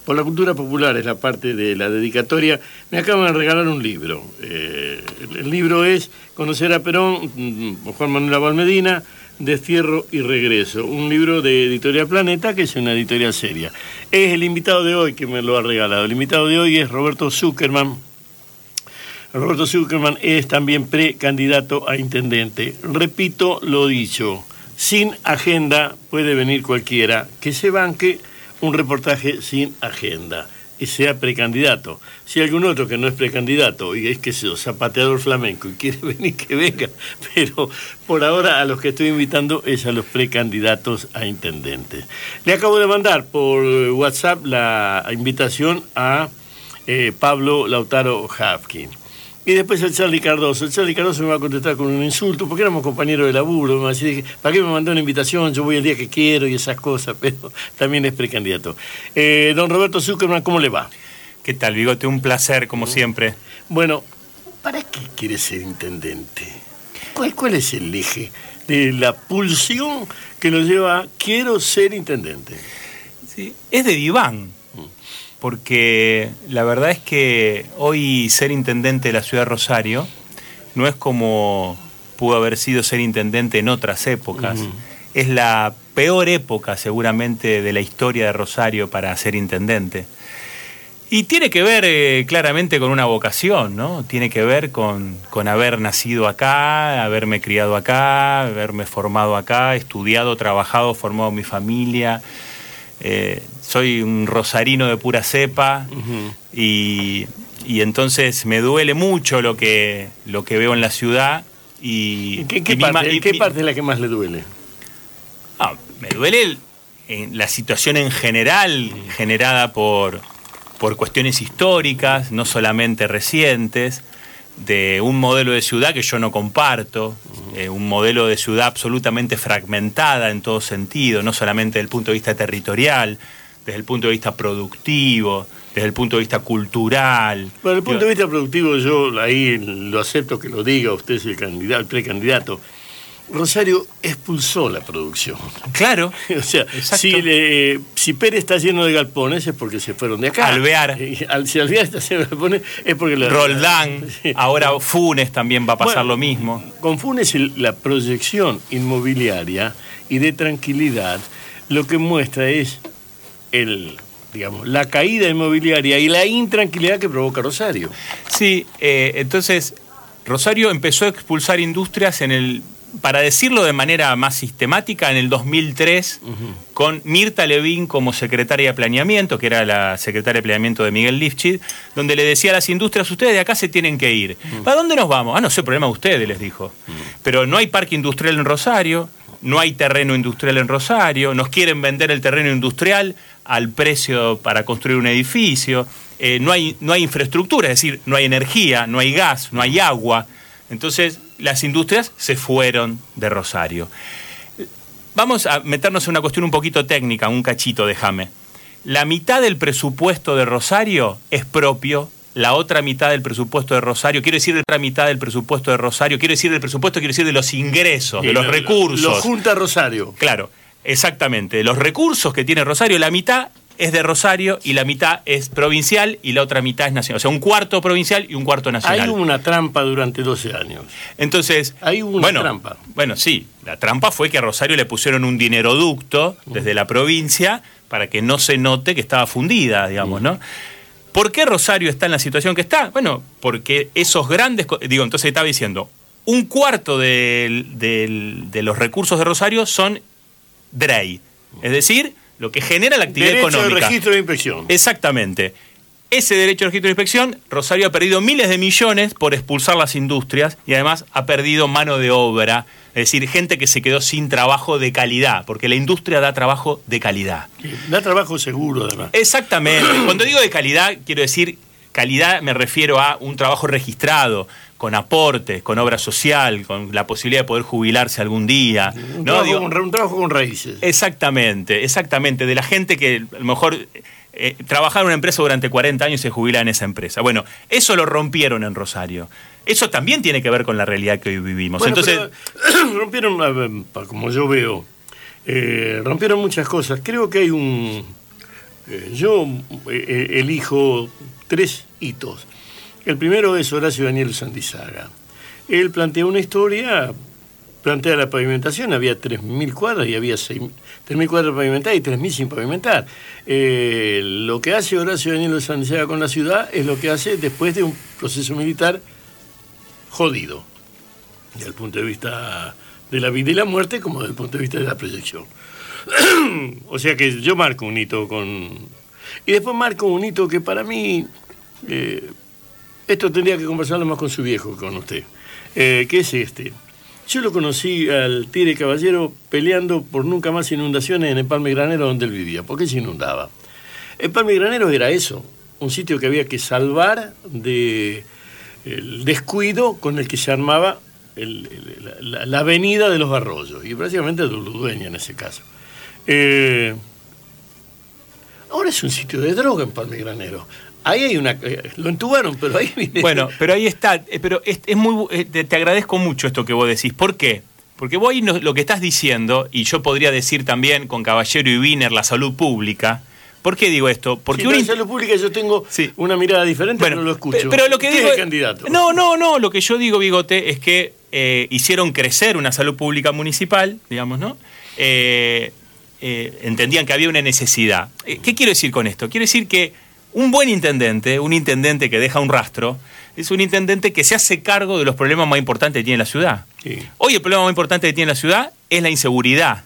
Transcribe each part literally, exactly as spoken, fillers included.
por la cultura popular, es la parte de la dedicatoria. Me acaban de regalar un libro. Eh, el, el libro es Conocer a Perón, Juan Manuel Abal Medina, Destierro y Regreso. Un libro de Editorial Planeta, que es una editorial seria. Es el invitado de hoy que me lo ha regalado. El invitado de hoy es Roberto Zuckerman. Roberto Zuckerman es también precandidato a intendente. Repito lo dicho, sin agenda puede venir cualquiera que se banque un reportaje sin agenda y sea precandidato. Si hay algún otro que no es precandidato y es que es zapateador flamenco y quiere venir, que venga, pero por ahora a los que estoy invitando es a los precandidatos a intendentes. Le acabo de mandar por WhatsApp la invitación a eh, Pablo Lautaro Hapkin. Y después el Charlie Cardoso. El Charlie Cardoso me va a contestar con un insulto, porque éramos compañeros de laburo. Me va a decir, ¿para qué me mandó una invitación? Yo voy el día que quiero y esas cosas, pero también es precandidato. Eh, don Roberto Zuckerman, ¿cómo le va? ¿Qué tal, Bigote? Un placer, como siempre. Bueno, ¿para qué quiere ser intendente? ¿Cuál, cuál es el eje de la pulsión que lo lleva a quiero ser intendente? Sí, es de diván. Porque la verdad es que hoy ser intendente de la ciudad de Rosario no es como pudo haber sido ser intendente en otras épocas. Uh-huh. Es la peor época seguramente de la historia de Rosario para ser intendente. Y tiene que ver eh, claramente con una vocación, ¿no? Tiene que ver con, con haber nacido acá, haberme criado acá, haberme formado acá, estudiado, trabajado, formado mi familia. Eh, soy un rosarino de pura cepa. Uh-huh. y, y entonces me duele mucho lo que, lo que veo en la ciudad. Y, ¿Qué, qué, y parte, mi, ¿qué mi, parte es la que más le duele? Ah, me duele el, en la situación en general, uh-huh, generada por, por cuestiones históricas, no solamente recientes, de un modelo de ciudad que yo no comparto, uh-huh, eh, un modelo de ciudad absolutamente fragmentada en todo sentido, no solamente desde el punto de vista territorial, desde el punto de vista productivo, desde el punto de vista cultural. Bueno, desde el punto de vista productivo yo ahí lo acepto que lo diga, usted es el candidato, el precandidato. Rosario expulsó la producción. Claro. O sea, si, le, si Pérez está lleno de galpones es porque se fueron de acá. Alvear. Al, si Alvear está lleno de galpones es porque... La, Roldán, sí. Ahora Funes también va a pasar bueno, lo mismo. Con Funes la proyección inmobiliaria y de tranquilidad lo que muestra es el... digamos, la caída inmobiliaria y la intranquilidad que provoca Rosario. Sí, eh, entonces Rosario empezó a expulsar industrias en el... para decirlo de manera más sistemática, en el dos mil tres, uh-huh, con Mirta Levín como secretaria de Planeamiento, que era la secretaria de Planeamiento de Miguel Lifchit, donde le decía a las industrias, ustedes de acá se tienen que ir. Uh-huh. ¿Para dónde nos vamos? Ah, no sé, problema de ustedes, les dijo. Uh-huh. Pero no hay parque industrial en Rosario, no hay terreno industrial en Rosario, nos quieren vender el terreno industrial al precio para construir un edificio, eh, no hay, no hay infraestructura, es decir, no hay energía, no hay gas, no hay agua. Entonces, las industrias se fueron de Rosario. Vamos a meternos en una cuestión un poquito técnica, un cachito, déjame. La mitad del presupuesto de Rosario es propio, la otra mitad del presupuesto de Rosario, quiero decir de la otra mitad del presupuesto de Rosario, quiero decir del presupuesto, quiero decir de los ingresos, de los lo, recursos. Lo junta Rosario. Claro, exactamente. Los recursos que tiene Rosario, la mitad es de Rosario y la mitad es provincial y la otra mitad es nacional. O sea, un cuarto provincial y un cuarto nacional. Hay una trampa durante doce años. Entonces, hay una bueno, trampa. Bueno, sí. La trampa fue que a Rosario le pusieron un dineroducto desde uh-huh, la provincia para que no se note que estaba fundida, digamos, uh-huh, ¿no? ¿Por qué Rosario está en la situación que está? Bueno, porque esos grandes... Digo, entonces estaba diciendo, un cuarto de, de, de los recursos de Rosario son D R E I. Es decir, lo que genera la actividad derecho económica. Derecho de registro de inspección. Exactamente. Ese derecho de registro de inspección, Rosario ha perdido miles de millones por expulsar las industrias y además ha perdido mano de obra, es decir, gente que se quedó sin trabajo de calidad, porque la industria da trabajo de calidad. Sí, da trabajo seguro, además. Exactamente. Cuando digo de calidad, quiero decir, calidad me refiero a un trabajo registrado, con aportes, con obra social, con la posibilidad de poder jubilarse algún día. Un, ¿no? trabajo, Digo, con, un trabajo con raíces. Exactamente, exactamente. De la gente que a lo mejor eh, trabajaba en una empresa durante cuarenta años y se jubila en esa empresa. Bueno, eso lo rompieron en Rosario. Eso también tiene que ver con la realidad que hoy vivimos. Bueno, Entonces, pero, rompieron, como yo veo, eh, rompieron muchas cosas. Creo que hay un... Eh, yo eh, elijo tres hitos. El primero es Horacio Daniel Sandizaga. Él plantea una historia, plantea la pavimentación, había tres mil cuadras y había tres mil cuadras pavimentadas y tres mil sin pavimentar. Eh, lo que hace Horacio Daniel Sandizaga con la ciudad es lo que hace después de un proceso militar jodido, desde el punto de vista de la vida y la muerte como desde el punto de vista de la proyección. O sea que yo marco un hito con... Y después marco un hito que para mí... Eh, esto tendría que conversarlo más con su viejo que con usted. Eh, que es este. Yo lo conocí al Tigre Caballero peleando por nunca más inundaciones en el Palme Granero donde él vivía, porque se inundaba. El Palme Granero era eso, un sitio que había que salvar de el descuido con el que se armaba el, el, la, la avenida de los arroyos, y prácticamente de Ludueña en ese caso. Eh, ahora es un sitio de droga en Palme Granero. Ahí hay una... Eh, lo entubaron, pero ahí viene... Bueno, pero ahí está. Eh, pero es, es muy, eh, te, te agradezco mucho esto que vos decís. ¿Por qué? Porque vos ahí no, lo que estás diciendo, y yo podría decir también con Caballero y Wiener la salud pública. ¿Por qué digo esto? Porque sí, una en salud pública yo tengo sí. una mirada diferente, bueno, pero lo escucho. Pero, pero lo que ¿Qué digo es el candidato? No, no, no. Lo que yo digo, Bigote, es que eh, hicieron crecer una salud pública municipal, digamos, ¿no? Eh, eh, entendían que había una necesidad. Eh, ¿Qué quiero decir con esto? Quiero decir que un buen intendente, un intendente que deja un rastro, es un intendente que se hace cargo de los problemas más importantes que tiene la ciudad. Sí. Hoy el problema más importante que tiene la ciudad es la inseguridad.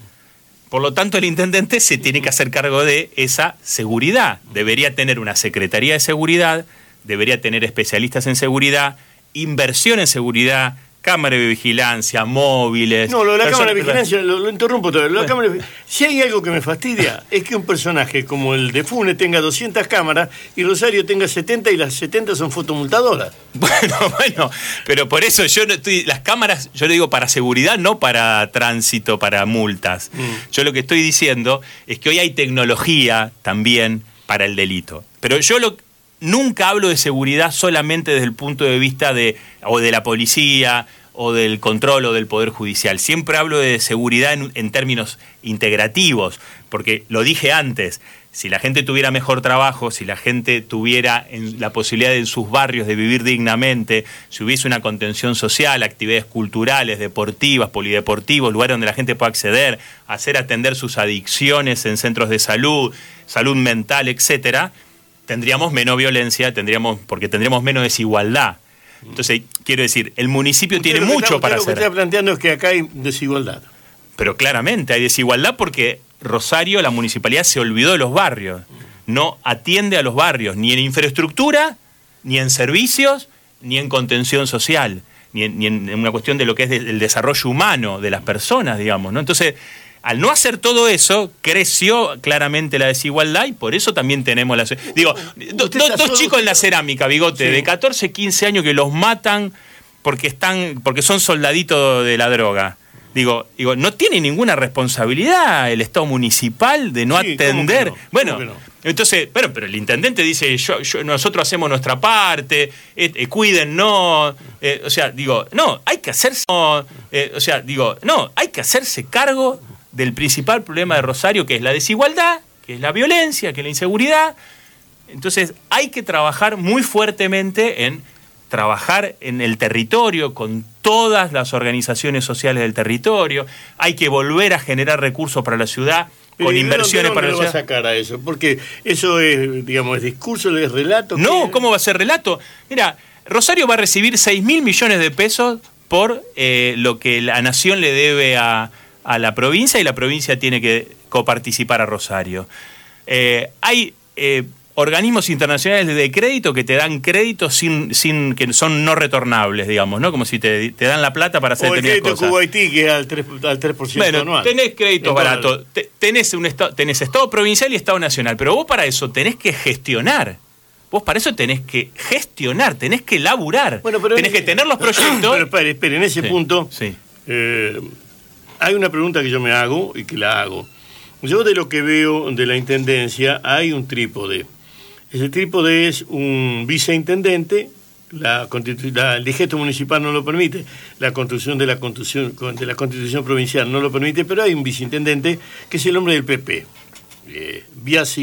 Mm. Por lo tanto, el intendente se tiene que hacer cargo de esa seguridad. Debería tener una secretaría de seguridad, debería tener especialistas en seguridad, inversión en seguridad, cámara de vigilancia, móviles... No, lo de la cámara de vigilancia, lo, lo interrumpo todo. Lo de la cámara de, si hay algo que me fastidia, es que un personaje como el de Funes tenga doscientas cámaras y Rosario tenga setenta y las setenta son fotomultadoras. Bueno, bueno, pero por eso yo no estoy... Las cámaras, yo le digo para seguridad, no para tránsito, para multas. Mm. Yo lo que estoy diciendo es que hoy hay tecnología también para el delito. Pero yo lo... Nunca hablo de seguridad solamente desde el punto de vista de o de la policía o del control o del Poder Judicial. Siempre hablo de seguridad en, en términos integrativos, porque lo dije antes, si la gente tuviera mejor trabajo, si la gente tuviera en la posibilidad en sus barrios de vivir dignamente, si hubiese una contención social, actividades culturales, deportivas, polideportivos, lugares donde la gente pueda acceder, hacer atender sus adicciones en centros de salud, salud mental, etcétera, tendríamos menos violencia, tendríamos porque tendríamos menos desigualdad. Entonces, quiero decir, el municipio tiene mucho para hacer. Lo que está planteando es que acá hay desigualdad. Pero claramente hay desigualdad porque Rosario, la municipalidad, se olvidó de los barrios. No atiende a los barrios, ni en infraestructura, ni en servicios, ni en contención social, ni en, ni en una cuestión de lo que es el desarrollo humano de las personas, digamos, ¿no? Entonces, al no hacer todo eso, creció claramente la desigualdad y por eso también tenemos la... Digo, do, do, dos chicos en la cerámica, Bigote, sí, de catorce, quince años que los matan porque están porque son soldaditos de la droga. Digo, digo, no tiene ninguna responsabilidad el Estado municipal de no sí, atender... ¿Cómo que no? Bueno, ¿Cómo que no? Entonces, bueno, pero el intendente dice, yo, yo, nosotros hacemos nuestra parte, eh, eh, cuídennos, eh, o sea, digo, no, hay que hacerse... Eh, o sea, digo, no, hay que hacerse cargo del principal problema de Rosario, que es la desigualdad, que es la violencia, que es la inseguridad. Entonces hay que trabajar muy fuertemente en trabajar en el territorio, con todas las organizaciones sociales del territorio. Hay que volver a generar recursos para la ciudad, con inversiones para la ciudad. ¿Cómo va a sacar a eso? Porque eso es, digamos, es discurso, es relato. No, ¿cómo va a ser relato? Mira, Rosario va a recibir seis mil millones de pesos por eh, lo que la nación le debe a... a la provincia y la provincia tiene que coparticipar a Rosario. Eh, hay eh, organismos internacionales de crédito que te dan créditos sin, sin que son no retornables, digamos, ¿no? Como si te, te dan la plata para hacer determinadas cosas. O el crédito Cuba-Haití, que es al tres por ciento, al tres por ciento bueno, anual. Tenés créditos baratos, tenés, un estado, tenés Estado provincial y Estado nacional, pero vos para eso tenés que gestionar. Vos para eso tenés que gestionar, tenés que laburar, bueno, pero tenés en, que tener los proyectos. Pero espere, espere, en ese sí, punto... Sí. Eh, Hay una pregunta que yo me hago y que la hago. Yo de lo que veo de la intendencia hay un trípode. Ese trípode es un viceintendente, la, la, el digesto municipal no lo permite, la construcción de la constitución, de la constitución provincial no lo permite, pero hay un viceintendente que es el hombre del P P, eh, Biasi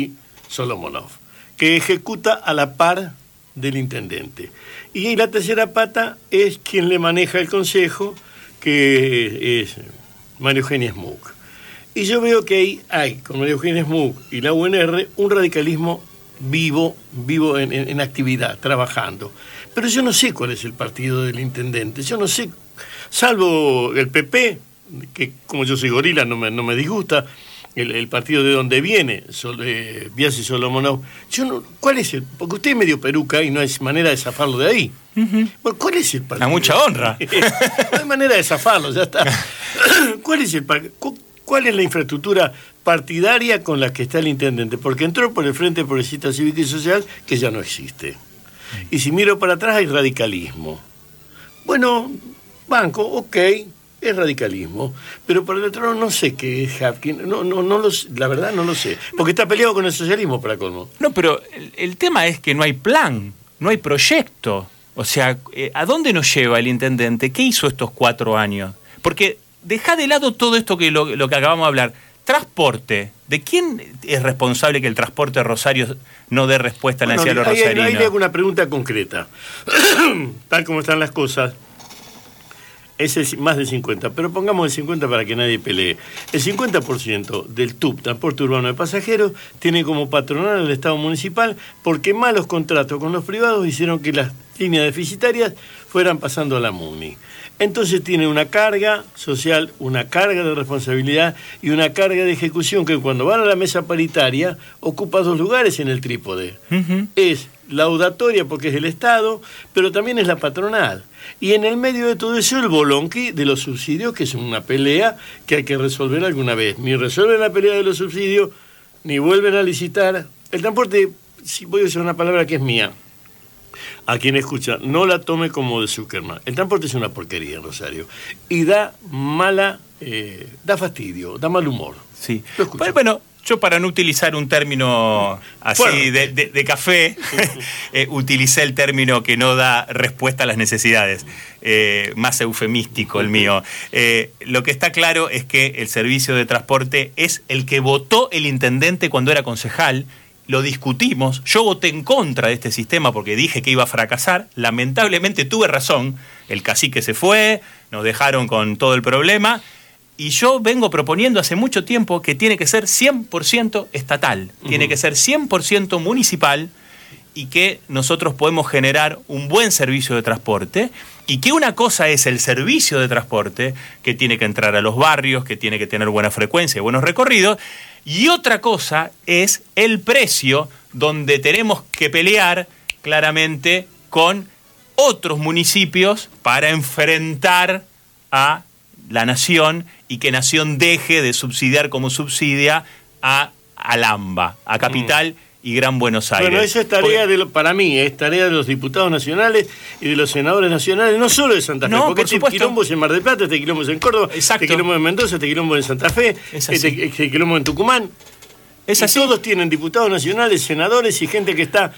Solomonov, que ejecuta a la par del intendente. Y la tercera pata es quien le maneja el consejo, que es María Eugenia Smook. Y yo veo que ahí hay, con María Eugenia Smook y la U N R, un radicalismo vivo, vivo en, en, en actividad, trabajando. Pero yo no sé cuál es el partido del intendente, yo no sé, salvo el P P, que como yo soy gorila no me, no me disgusta, el, el partido de donde viene, Sol, eh, Biasi Solomonov. Yo no, ¿cuál es el? Porque usted es medio peruca y no hay manera de zafarlo de ahí. Uh-huh. Bueno, ¿cuál es el partido? A mucha honra. No hay manera de zafarlo, ya está. ¿Cuál es el partido? ¿Cuál es la infraestructura partidaria con la que está el intendente? Porque entró por el Frente Progresista Cívico y Social, que ya no existe. Y si miro para atrás hay radicalismo. Bueno, banco, ok, es radicalismo. Pero por el otro lado no sé qué es Hapkin. No, no, no lo, la verdad no lo sé. Porque está peleado con el socialismo, para colmo. No, pero el, el tema es que no hay plan, no hay proyecto. O sea, ¿a dónde nos lleva el intendente? ¿Qué hizo estos cuatro años? Porque deja de lado todo esto que lo, lo que acabamos de hablar. Transporte. ¿De quién es responsable que el transporte de Rosario no dé respuesta a la necesidad de los rosarinos? Ahí le hago una pregunta concreta. Tal como están las cosas, es más del cincuenta, pero pongamos el cincuenta para que nadie pelee. El cincuenta por ciento del T U P, transporte urbano de pasajeros, tiene como patronal el Estado municipal, porque malos contratos con los privados hicieron que las líneas deficitarias fueran pasando a la MUNI. Entonces tiene una carga social, una carga de responsabilidad y una carga de ejecución que cuando van a la mesa paritaria ocupa dos lugares en el trípode. Uh-huh. Es laudatoria porque es el Estado, pero también es la patronal. Y en el medio de todo eso el bolonqui de los subsidios, que es una pelea que hay que resolver alguna vez. Ni resuelven la pelea de los subsidios, ni vuelven a licitar. El transporte, si voy a usar una palabra que es mía, a quien escucha, no la tome como de Zuckerman. El transporte es una porquería en Rosario. Y da mala, eh, da fastidio, da mal humor. Sí. Bueno, bueno, yo para no utilizar un término así bueno. de, de, de café, eh, utilicé el término que no da respuesta a las necesidades. Eh, más eufemístico el mío. Eh, lo que está claro es que el servicio de transporte es el que votó el intendente cuando era concejal. Lo discutimos, yo voté en contra de este sistema porque dije que iba a fracasar, lamentablemente tuve razón, el cacique se fue, nos dejaron con todo el problema, y yo vengo proponiendo hace mucho tiempo que tiene que ser cien por ciento estatal, uh-huh. tiene que ser cien por ciento municipal, y que nosotros podemos generar un buen servicio de transporte, y que una cosa es el servicio de transporte, que tiene que entrar a los barrios, que tiene que tener buena frecuencia, buenos recorridos, y otra cosa es el precio, donde tenemos que pelear claramente con otros municipios para enfrentar a la nación y que nación deje de subsidiar como subsidia a Alamba, a Capital mm. y Gran Buenos Aires. Bueno, esa es tarea, porque, de lo, para mí, es tarea de los diputados nacionales y de los senadores nacionales, no solo de Santa Fe, no, porque por este supuesto. Quilombo es en Mar del Plata, este quilombo es en Córdoba, exacto. este quilombo en Mendoza, este quilombo en Santa Fe, este, este quilombo en Tucumán. Es así. Y todos tienen diputados nacionales, senadores y gente que está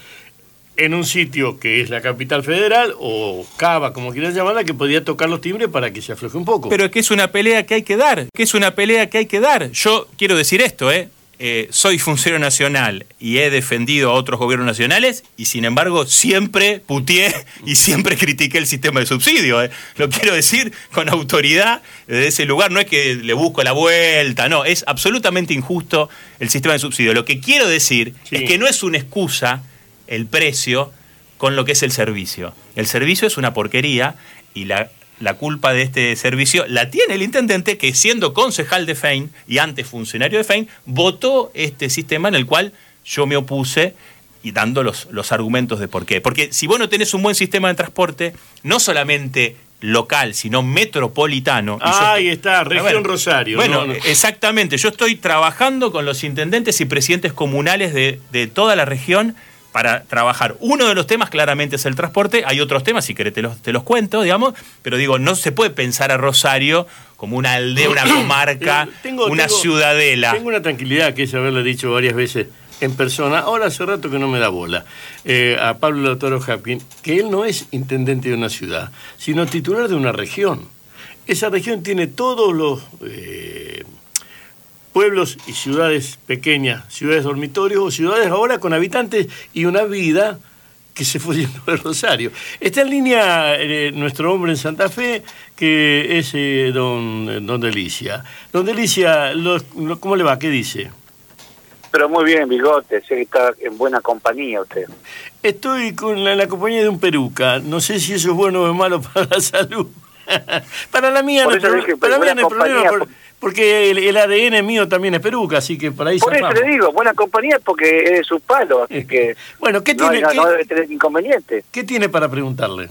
en un sitio que es la capital federal, o Cava, como quieras llamarla, que podría tocar los timbres para que se afloje un poco. Pero que es una pelea que hay que dar, que es una pelea que hay que dar. Yo quiero decir esto, ¿eh? Eh, soy funcionario nacional y he defendido a otros gobiernos nacionales y sin embargo siempre puteé y siempre critiqué el sistema de subsidio. Eh. Lo quiero decir con autoridad desde ese lugar, no es que le busco la vuelta, no, es absolutamente injusto el sistema de subsidio. Lo que quiero decir sí. es que no es una excusa el precio con lo que es el servicio. El servicio es una porquería y la... La culpa de este servicio la tiene el intendente que, siendo concejal de Fein y antes funcionario de Fein, votó este sistema en el cual yo me opuse y dando los, los argumentos de por qué. Porque si vos no tenés un buen sistema de transporte, no solamente local, sino metropolitano. Ah, ahí está, región bueno, Rosario. Bueno, no, no. exactamente. Yo estoy trabajando con los intendentes y presidentes comunales de, de toda la región para trabajar. Uno de los temas claramente es el transporte, hay otros temas, si querés te los, te los cuento, digamos, pero digo, no se puede pensar a Rosario como una aldea, una comarca, tengo, una tengo, ciudadela. Tengo una tranquilidad que es haberle dicho varias veces en persona, ahora hace rato que no me da bola, eh, a Pablo Lautaro Hapkin, que él no es intendente de una ciudad, sino titular de una región. Esa región tiene todos los... Eh, pueblos y ciudades pequeñas, ciudades dormitorios o ciudades ahora con habitantes y una vida que se fue yendo de Rosario. Está en línea eh, nuestro hombre en Santa Fe, que es eh, don, don Delicia. Don Delicia, lo, lo, ¿cómo le va? ¿Qué dice? Pero muy bien, Bigote, sé que está en buena compañía usted. Estoy con la, la compañía de un peruca. No sé si eso es bueno o es malo para la salud. Para la mía no, pro, dije, para mí no hay problema, por, porque el, el A D N mío también es peruca, así que por ahí Por zafamos. eso le digo, buena compañía porque es de sus palos, así que bueno, ¿qué no, tiene, no, ¿qué, no debe tener inconveniente. ¿Qué tiene para preguntarle?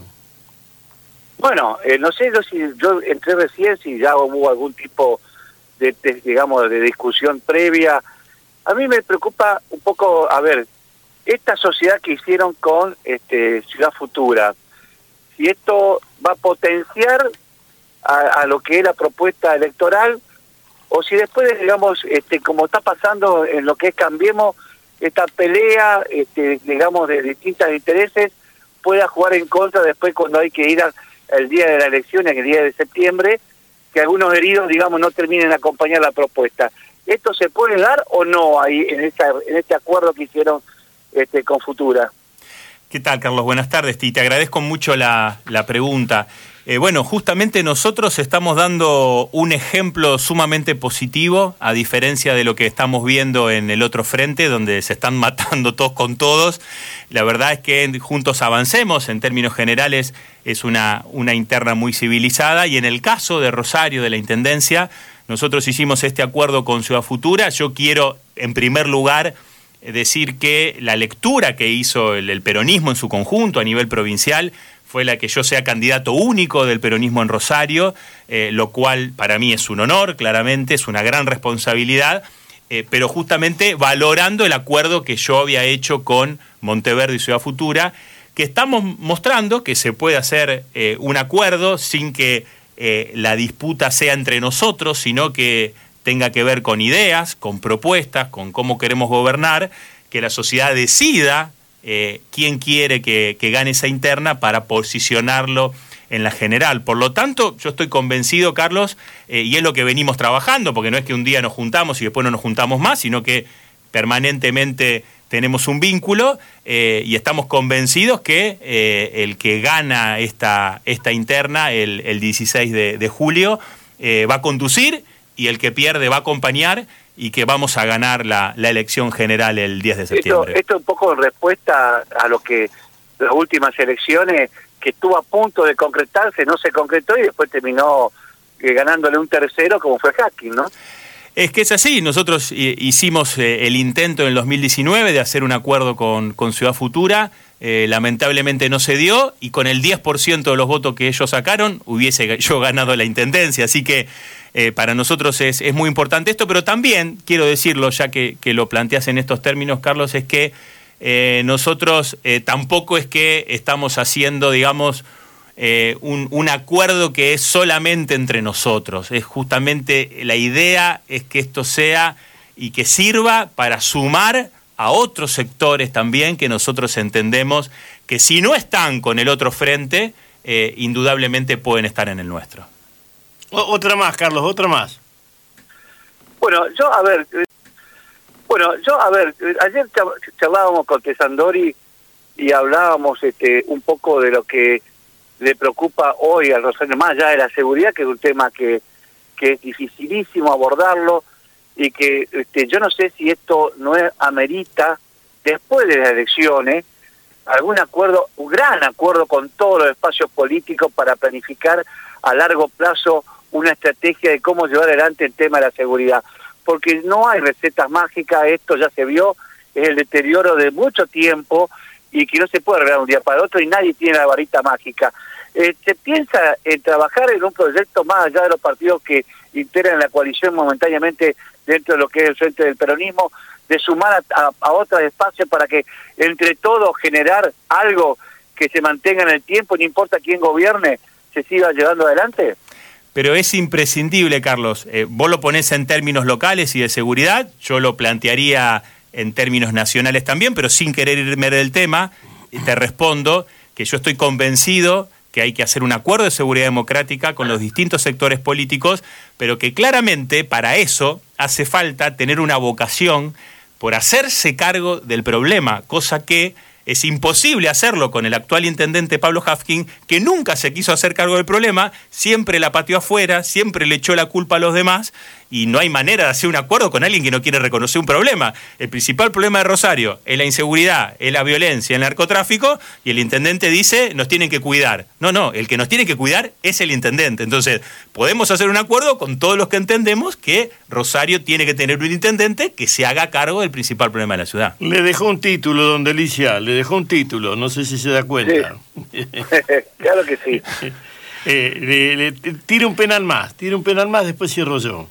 Bueno, eh, no sé yo si yo entré recién, si ya hubo algún tipo de, de, digamos, de discusión previa. A mí me preocupa un poco, a ver, esta sociedad que hicieron con este, Ciudad Futura, si esto va a potenciar a, a lo que es la propuesta electoral, o si después, digamos, este, como está pasando en lo que es Cambiemos, esta pelea, este, digamos, de distintos intereses, pueda jugar en contra después cuando hay que ir al el día de la elección, el día de septiembre, que algunos heridos, digamos, no terminen de acompañar la propuesta. ¿Esto se puede dar o no ahí en, esta, en este acuerdo que hicieron este, con Futura? ¿Qué tal, Carlos? Buenas tardes. Y te agradezco mucho la, la pregunta. Eh, bueno, justamente nosotros estamos dando un ejemplo sumamente positivo, a diferencia de lo que estamos viendo en el otro frente, donde se están matando todos con todos. La verdad es que juntos avancemos, en términos generales, es una, una interna muy civilizada. Y en el caso de Rosario, de la Intendencia, nosotros hicimos este acuerdo con Ciudad Futura. Yo quiero, en primer lugar, decir que la lectura que hizo el, el peronismo en su conjunto a nivel provincial fue la que yo sea candidato único del peronismo en Rosario, eh, lo cual para mí es un honor, claramente, es una gran responsabilidad, eh, pero justamente valorando el acuerdo que yo había hecho con Monteverde y Ciudad Futura, que estamos mostrando que se puede hacer eh, un acuerdo sin que eh, la disputa sea entre nosotros, sino que tenga que ver con ideas, con propuestas, con cómo queremos gobernar, que la sociedad decida eh, quién quiere que, que gane esa interna para posicionarlo en la general. Por lo tanto, yo estoy convencido, Carlos, eh, y es lo que venimos trabajando, porque no es que un día nos juntamos y después no nos juntamos más, sino que permanentemente tenemos un vínculo eh, y estamos convencidos que eh, el que gana esta, esta interna el, el dieciséis de julio eh, va a conducir, y el que pierde va a acompañar, y que vamos a ganar la, la elección general el diez de septiembre. Esto, esto un poco en respuesta a lo que las últimas elecciones, que estuvo a punto de concretarse, no se concretó y después terminó eh, ganándole un tercero, como fue Hacking, ¿no? Es que es así. Nosotros eh, hicimos eh, el intento en el dos mil diecinueve de hacer un acuerdo con, con Ciudad Futura. Eh, lamentablemente no se dio, y con el diez por ciento de los votos que ellos sacaron hubiese yo ganado la intendencia, así que eh, para nosotros es, es muy importante esto, pero también quiero decirlo, ya que, que lo planteas en estos términos, Carlos, es que eh, nosotros eh, tampoco es que estamos haciendo, digamos, eh, un, un acuerdo que es solamente entre nosotros. Es justamente la idea es que esto sea y que sirva para sumar a otros sectores también, que nosotros entendemos que si no están con el otro frente, eh, indudablemente pueden estar en el nuestro. O, otra más, Carlos, otra más. Bueno, yo, a ver, eh, bueno, yo, a ver, eh, ayer charlábamos con Tesandori y hablábamos este, un poco de lo que le preocupa hoy al Rosario, más allá de la seguridad, que es un tema que, que es dificilísimo abordarlo, y que este, yo no sé si esto no es, amerita, después de las elecciones, algún acuerdo, un gran acuerdo con todos los espacios políticos para planificar a largo plazo una estrategia de cómo llevar adelante el tema de la seguridad. Porque no hay recetas mágicas, esto ya se vio, es el deterioro de mucho tiempo y que no se puede arreglar un día para otro, y nadie tiene la varita mágica. Eh, se piensa en trabajar en un proyecto más allá de los partidos que integran la coalición momentáneamente dentro de lo que es el frente del peronismo, de sumar a, a, a otros espacios para que entre todos generar algo que se mantenga en el tiempo, no importa quién gobierne, se siga llevando adelante? Pero es imprescindible, Carlos. Eh, vos lo ponés en términos locales y de seguridad, yo lo plantearía en términos nacionales también, pero sin querer irme del tema, te respondo que yo estoy convencido que hay que hacer un acuerdo de seguridad democrática con los distintos sectores políticos, pero que claramente para eso hace falta tener una vocación por hacerse cargo del problema, cosa que es imposible hacerlo con el actual intendente Pablo Hafkin, que nunca se quiso hacer cargo del problema, siempre la pateó afuera, siempre le echó la culpa a los demás, y no hay manera de hacer un acuerdo con alguien que no quiere reconocer un problema. El principal problema de Rosario es la inseguridad, es la violencia, el narcotráfico, y el intendente dice, nos tienen que cuidar. No, no, el que nos tiene que cuidar es el intendente. Entonces, podemos hacer un acuerdo con todos los que entendemos que Rosario tiene que tener un intendente que se haga cargo del principal problema de la ciudad. Le dejó un título, don Delicia, le dejó un título, no sé si se da cuenta. Sí. Claro que sí. eh, le, le, tire un penal más, tire un penal más, después cierro yo.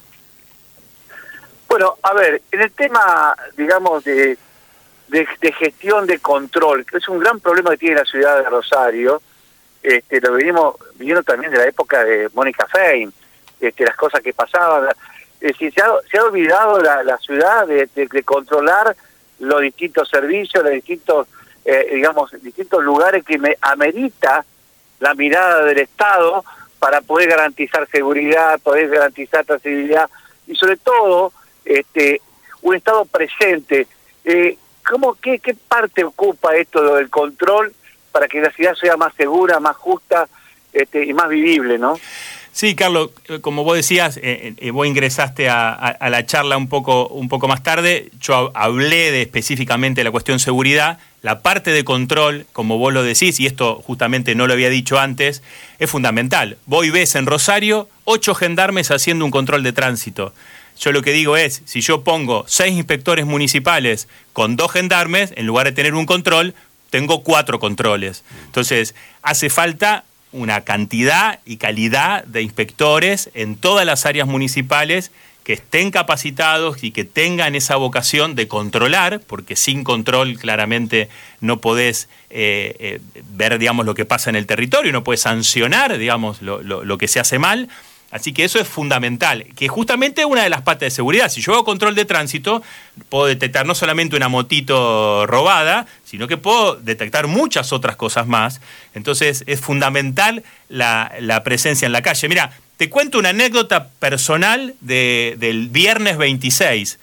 Bueno, a ver, en el tema, digamos, de, de, de gestión de control, que es un gran problema que tiene la ciudad de Rosario, este, lo venimos viendo también de la época de Mónica Fein, este, las cosas que pasaban. Es decir, se ha, se ha olvidado la, la ciudad de, de, de controlar los distintos servicios, los distintos, eh, digamos, distintos lugares que me amerita la mirada del Estado para poder garantizar seguridad, poder garantizar trazabilidad y sobre todo este un Estado presente. Eh, ¿cómo, qué, ¿Qué parte ocupa esto del control para que la ciudad sea más segura, más justa este, y más vivible, ¿no? Sí, Carlos, como vos decías, eh, eh, vos ingresaste a, a, a la charla un poco, un poco más tarde, yo hablé de específicamente de la cuestión seguridad, la parte de control, como vos lo decís, y esto justamente no lo había dicho antes, es fundamental. Vos ves en Rosario ocho gendarmes haciendo un control de tránsito. Yo lo que digo es, si yo pongo seis inspectores municipales con dos gendarmes, en lugar de tener un control, tengo cuatro controles. Entonces, hace falta una cantidad y calidad de inspectores en todas las áreas municipales que estén capacitados y que tengan esa vocación de controlar, porque sin control claramente no podés eh, eh, ver, digamos, lo que pasa en el territorio, no podés sancionar, digamos, lo, lo, lo que se hace mal. Así que eso es fundamental, que justamente es una de las patas de seguridad. Si yo hago control de tránsito, puedo detectar no solamente una motito robada, sino que puedo detectar muchas otras cosas más. Entonces es fundamental la, la presencia en la calle. Mira, te cuento una anécdota personal de, del viernes veintiséis.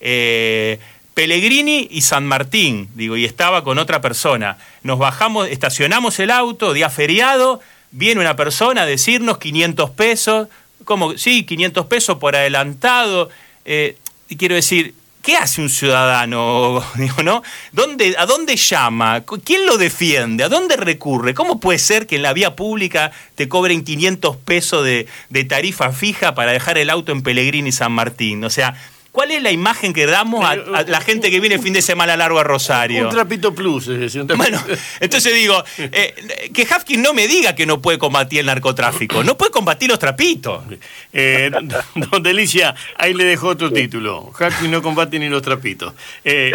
Eh, Pellegrini y San Martín, digo, y estaba con otra persona. Nos bajamos, estacionamos el auto, día feriado, viene una persona a decirnos quinientos pesos, como, sí, quinientos pesos por adelantado, eh, y quiero decir, ¿qué hace un ciudadano? Digo, ¿no? ¿Dónde, ¿A dónde llama? ¿Quién lo defiende? ¿A dónde recurre? ¿Cómo puede ser que en la vía pública te cobren quinientos pesos de, de tarifa fija para dejar el auto en Pellegrini y San Martín? O sea, ¿cuál es la imagen que damos a, a la gente que viene el fin de semana largo a Rosario? Un trapito plus, es decir, un trapito. Bueno, entonces digo, eh, que Hafkin no me diga que no puede combatir el narcotráfico, no puede combatir los trapitos. Eh, don Delicia, ahí le dejó otro título. Hafkin no combate ni los trapitos. Eh,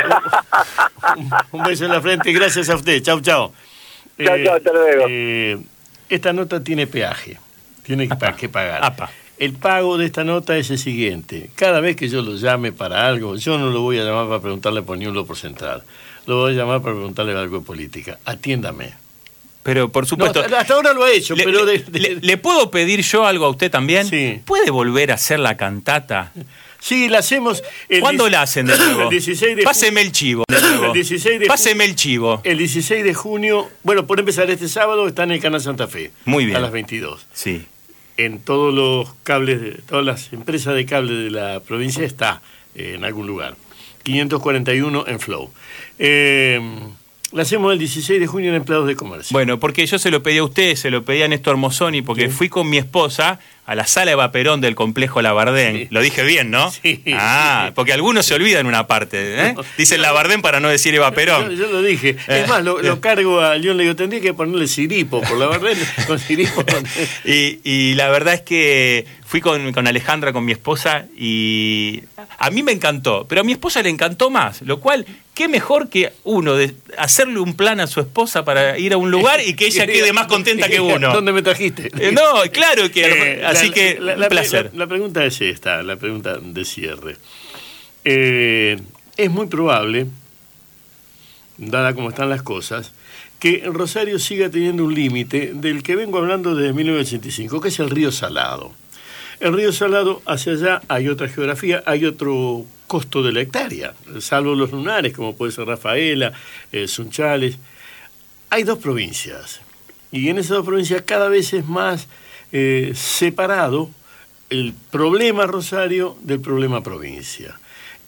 un, un beso en la frente, gracias a usted. Chau, chau. Chau, chau, hasta luego. Eh, esta nota tiene peaje, tiene Apa, que pagar. apa. El pago de esta nota es el siguiente. Cada vez que yo lo llame para algo, yo no lo voy a llamar para preguntarle por ni un por central. Lo voy a llamar para preguntarle algo de política. Atiéndame. Pero, por supuesto... No, hasta ahora lo ha hecho, le, pero... De, de... Le, ¿Le puedo pedir yo algo a usted también? Sí. ¿Puede volver a hacer la cantata? Sí, la hacemos... ¿Cuándo la hacen de nuevo? El dieciséis de Páseme el chivo. De nuevo. El dieciséis de Páseme el chivo. El dieciséis de junio... Bueno, por empezar, este sábado está en el Canal Santa Fe. Muy bien. A las veintidós. Sí. En todos los cables, de, todas las empresas de cable de la provincia está eh, en algún lugar. quinientos cuarenta y uno en Flow. Eh, la hacemos el dieciséis de junio en Empleados de Comercio. Bueno, porque yo se lo pedí a usted, se lo pedí a Néstor Mozzoni, porque ¿sí? Fui con mi esposa a la sala de Vaperón del complejo Labardén. Sí. Lo dije bien, ¿no? Sí. Ah, sí. Porque algunos se olvidan una parte, ¿eh? No, Dicen no, Labardén para no decir Vaperón. Yo, yo lo dije. Eh. Es más, lo, lo cargo a León, le digo, tendría que ponerle Siripo por Labardén, con Siripo. y, y la verdad es que fui con, con Alejandra, con mi esposa, y a mí me encantó, pero a mi esposa le encantó más, lo cual, qué mejor que uno de hacerle un plan a su esposa para ir a un lugar y que ella quede más contenta que uno. ¿Dónde me trajiste? Eh, no, claro que... Eh, así la, que, la, un la, placer. La, la pregunta es esta, la pregunta de cierre. Eh, es muy probable dada como están las cosas, que Rosario siga teniendo un límite del que vengo hablando desde mil novecientos ochenta y cinco, que es el río Salado. El río Salado, hacia allá hay otra geografía, hay otro costo de la hectárea, salvo los lunares, como puede ser Rafaela, eh, Sunchales. Hay dos provincias, y en esas dos provincias cada vez es más eh, separado el problema Rosario del problema provincia.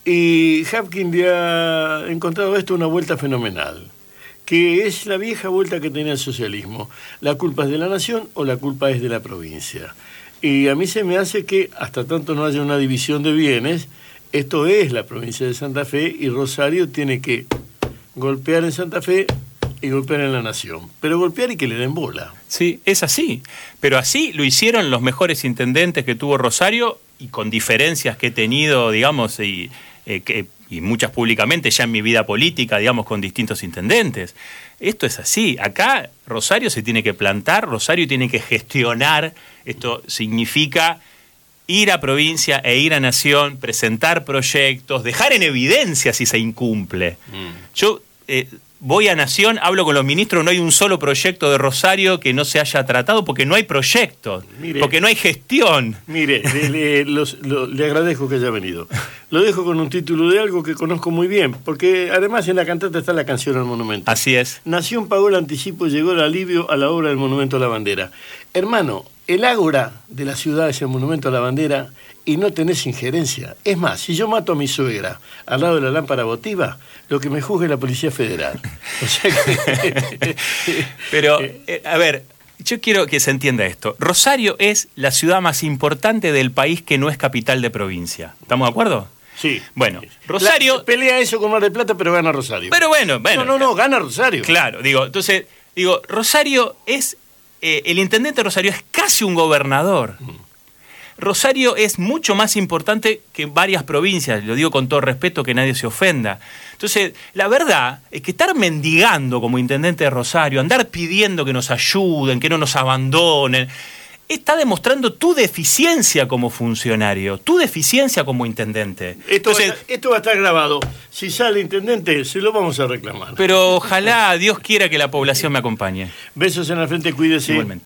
Y Hapkin le ha encontrado esto una vuelta fenomenal, que es la vieja vuelta que tenía el socialismo. ¿La culpa es de la nación o la culpa es de la provincia? Y a mí se me hace que, hasta tanto no haya una división de bienes, esto es la provincia de Santa Fe y Rosario tiene que golpear en Santa Fe y golpear en la nación. Pero golpear y que le den bola. Sí, es así. Pero así lo hicieron los mejores intendentes que tuvo Rosario y con diferencias que he tenido, digamos, y, eh, que, y muchas públicamente ya en mi vida política, digamos, con distintos intendentes. Esto es así. Acá Rosario se tiene que plantar, Rosario tiene que gestionar. Esto significa ir a provincia e ir a nación, presentar proyectos, dejar en evidencia si se incumple. Mm. Yo eh, voy a nación, hablo con los ministros, no hay un solo proyecto de Rosario que no se haya tratado porque no hay proyectos, mire, porque no hay gestión. Mire, le, le, los, lo, le agradezco que haya venido. Lo dejo con un título de algo que conozco muy bien, porque además en la cantata está la canción al monumento. Así es. Nación pagó el anticipo y llegó el alivio a la obra del monumento a la bandera. Hermano, el ágora de la ciudad es el monumento a la bandera y no tenés injerencia. Es más, si yo mato a mi suegra al lado de la lámpara votiva, lo que me juzgue es la Policía Federal. O sea que... Pero, eh, a ver, yo quiero que se entienda esto. Rosario es la ciudad más importante del país que no es capital de provincia. ¿Estamos de acuerdo? Sí. Bueno, Rosario... La, pelea eso con Mar del Plata, pero gana Rosario. Pero bueno, bueno. No, no, no, gana Rosario. Claro, digo, entonces, digo, Rosario es... Eh, el intendente de Rosario es casi un gobernador. Mm. Rosario es mucho más importante que varias provincias, lo digo con todo respeto, que nadie se ofenda. Entonces, la verdad es que estar mendigando como intendente de Rosario, andar pidiendo que nos ayuden, que no nos abandonen, está demostrando tu deficiencia como funcionario, tu deficiencia como intendente. Esto, Entonces, va, a, esto va a estar grabado. Si sale intendente, se lo vamos a reclamar. Pero ojalá Dios quiera que la población me acompañe. Besos en la frente, cuídese. Igualmente.